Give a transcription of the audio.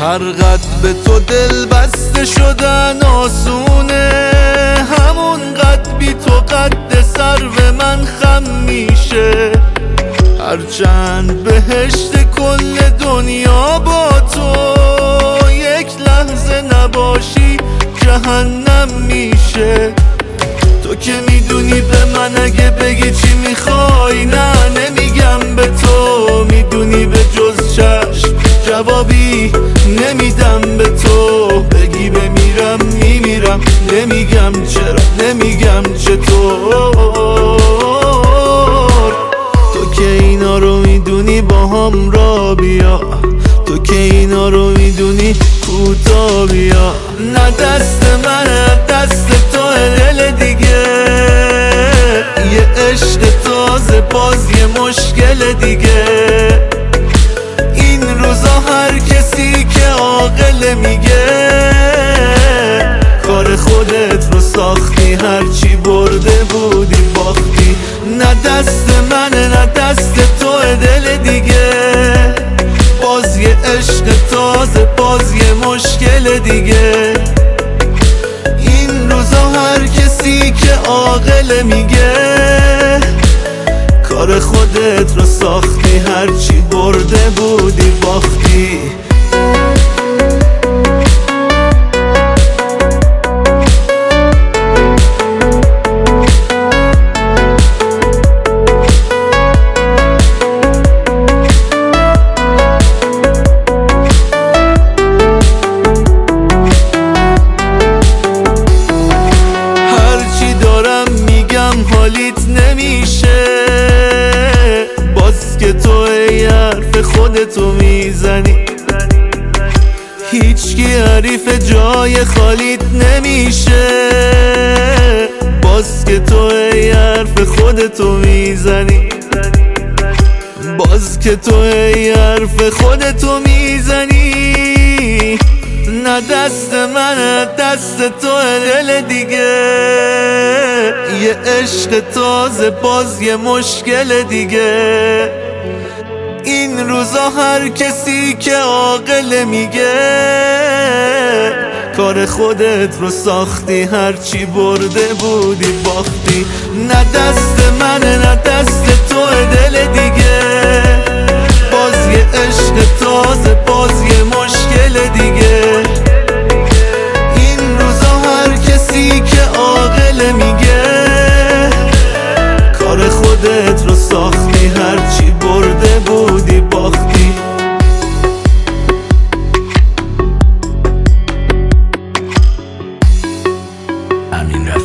هر قد به تو دل بسته شدن آسونه، همون قد بی تو قد سرو من خم میشه. هرچند بهشت کل دنیا با تو، یک لحظه نباشی جهنم میشه. تو که میدونی به من اگه بگی چی میخوای نه نمیگم به تو، میدونی به جز چشم جوابی نمیدم به تو. بگی بمیرم میمیرم، نمیگم چرا نمیگم چطور. تو که اینا رو میدونی با هم را بیا، تو که اینا رو میدونی کوتا بیا. نه دست من دست تو دل دیگه، یه عشق تازه باز یه مشکل دیگه. این روزا هر کسی که عاقل میگه کار خودت رو ساختی، هرچی برده بودی باختی. نه دست منه نه دست تو دل دیگه، باز یه عشق تازه باز یه مشکل دیگه. این روزا هر کسی که عاقل میگه کار خودت رو ساختی، هرچی برده بودی باختی. حالیت نمیشه باز که تو ای حرف خودتو میزنی. هیچکی حریف جای خالیت نمیشه باز که تو ای حرف خودتو میزنی. باز که تو ای حرف خودتو میزنی. نه دست من دست تو دل دیگه، یه عشق تازه باز یه مشکل دیگه. این روزا هر کسی که عاقل میگه کار خودت رو ساختی، هرچی برده بودی باختی. نه دست منه نه دست تو دل دیگه، باز یه عشق تازه باز یه مشکل دیگه. این روزا هر کسی که عاقل میگه کار خودت رو ساختی، هرچی برده بودی باختی. امین